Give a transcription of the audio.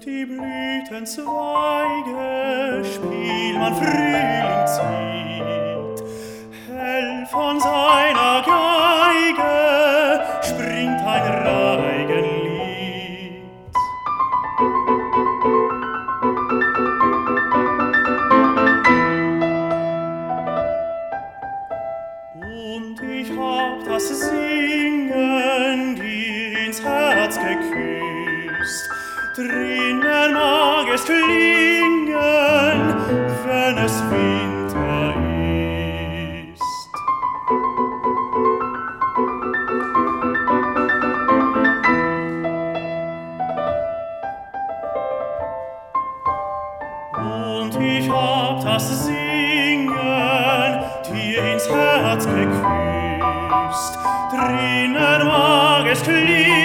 die Blütenzweige spielt man Frühlingslied. Hell von seiner Geige springt ein Reigenlied. Und ich hab das Singen dir ins Herz geküsst. Drinnen mag es klingen, wenn es Winter ist. Und ich hab das Singen dir ins Herz geküsst. Drinnen mag es klingen,